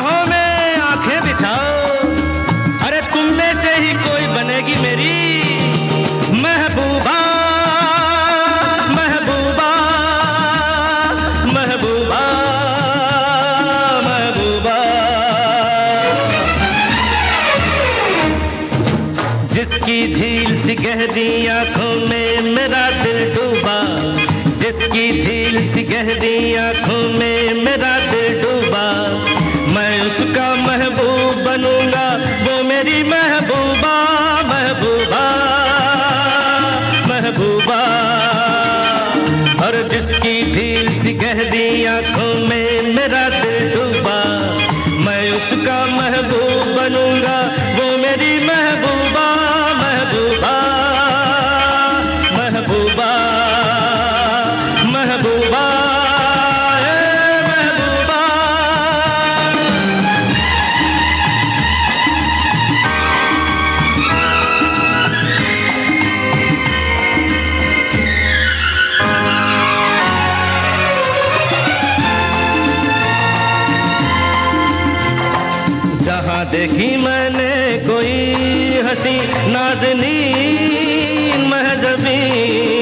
बाहों में आंखें बिछाओ, अरे तुम में से ही कोई बनेगी मेरी महबूबा, महबूबा, महबूबा, महबूबा। जिसकी झील सी गहरी आंखों में मेरा दिल डूबा, जिसकी झील सी गहरी आंखों में मेरा दिल डूबा, मैं उसका महबूब बनूंगा, वो मेरी महबूबा, महबूबा, महबूबा। और जिसकी झील सी गहरी आंखों में मेरा दिल डूबा, मैं उसका महबूब बनूंगा, वो मेरी महबूबा, महबूबा, महबूबा, महबूबा, महबूबा। जहाँ देखी मैंने कोई हंसी नाज़नीन महजबीन,